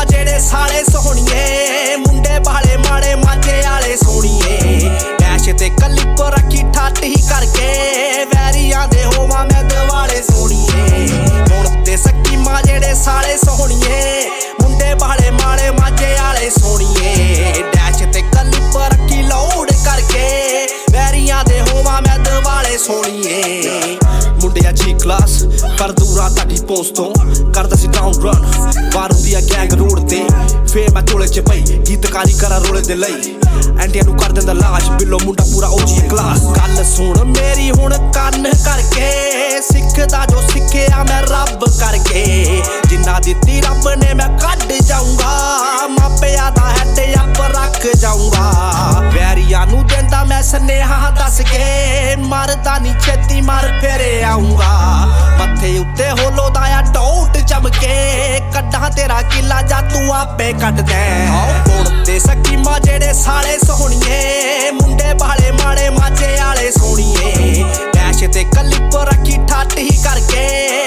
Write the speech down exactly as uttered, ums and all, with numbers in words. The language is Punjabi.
ਸਕੀਮਾਂ ਜਿਹੜੇ ਸਾਲੇ ਸੋਹਣੀਏ ਮੁੰਡੇ ਬਾਲੇ ਮਾੜੇ ਮਾਝੇ ਵਾਲੇ ਸੋਹਣੀਏ ਡੈਸ਼ ਤੇ ਕਲਿੱਪ ਰੱਖੀ ਠੱਟ ਹੀ ਕਰਕੇ ਵੈਰੀਆਂ ਦੇ ਹੋਵਾਂ ਮੈਂ ਦਿਵਾਲੇ ਸੋਹਣੀਏ ਹੁਣ ਤੇ ਸਕੀਮਾਂ ਜਿਹੜੇ ਸਾਲੇ ਸੋਹਣੀਏ ਮੁੰਡੇ ਬਾਲੇ ਮਾੜੇ ਮਾਝੇ ਵਾਲੇ ਸੋਹਣੀਏ ਡੈਸ਼ ਤੇ ਕਲਿੱਪ ਰੱਖੀ ਲੋਡ ਕਰਕੇ ਵੈਰੀਆਂ ਦੇ ਹੋਵਾਂ ਮੈਂ ਦਿਵਾਲੇ ਸੋਹਣੀਏ ਮੁੰਡਿਆ ਜੀ ਕਲਾਸ ਕਰ ਦੂਰਾ ਤੁਹਾਡੀ ਪਹੁੰਚ ਤੋਂ ਕਰਦਾ ਸੀ ਡਾਊਨ ਰਨ ਬਾਹਰ ਹੁੰਦੀ ਆ ਗੈਂਗ ਰੋਡ ਤੇ ਫੇਰ ਮੈਂ ਝੋਲੇ ਚ ਪਈ ਗੀਤਕਾਰੀ ਕਰਾਂ ਰੋਲੇ ਦੇ ਲਈ ਐਂਟੀਆਂ ਨੂੰ ਕਰ ਦਿੰਦਾ ਲਾਸ਼ ਬਿੱਲੋ ਮੁੰਡਾ ਪੂਰਾ ਓਜੀ ਕਲਾਸ ਗੱਲ ਸੁਣ ਮੇਰੀ ਹੁਣ ਕੰਨ ਕਰਕੇ ਸਿੱਖਦਾ ਜੋ ਸਿੱਖਿਆ ਮੈਂ ਰੱਬ ਕਰਕੇ ਜਿੰਨਾ ਦਿੱਤੀ ਰੱਬ ਨੇ ਮੈਂ ਕੱਢ ਜਾਊਂਗਾ ਮਾਪਿਆਂ ਦਾ ਹੈਡ ਅੱਪ ਰੱਖ ਜਾਊਂਗਾ ਵੈਰੀਆਂ ਨੂੰ ਦਿੰਦਾ ਮੈਂ ਸਨੇਹਾ ਦੱਸ ਕੇ ਮਰਦਾ ਨੀ ਛੇਤੀ ਮਰ ਫੇਰੇ ਆਊਂਗਾ ਮੱਥੇ ਉੱਤੇ ਹੋਲੋ ਦਾ ਆ ਡੋਟ ਚਮਕੇ ਕੱਢਾਂ ਤੇਰਾ ਕਿਲਾ ਜਾ ਤੂੰ ਆਪੇ ਕੱਢ ਦੇ ਹੁਣ ਤੇ ਸਕੀਮਾਂ ਜਿਹੜੇ ਸਾਲੇ ਸੋਹਣੀਏ ਮੁੰਡੇ ਬਾਲੇ ਮਾੜੇ ਮਾਝੇ ਵਾਲੇ ਸੋਹਣੀਏ ਡੈਸ਼ ਤੇ ਕਲਿੱਪ ਰੱਖੀ ਠੱਟ ਹੀ ਕਰਕੇ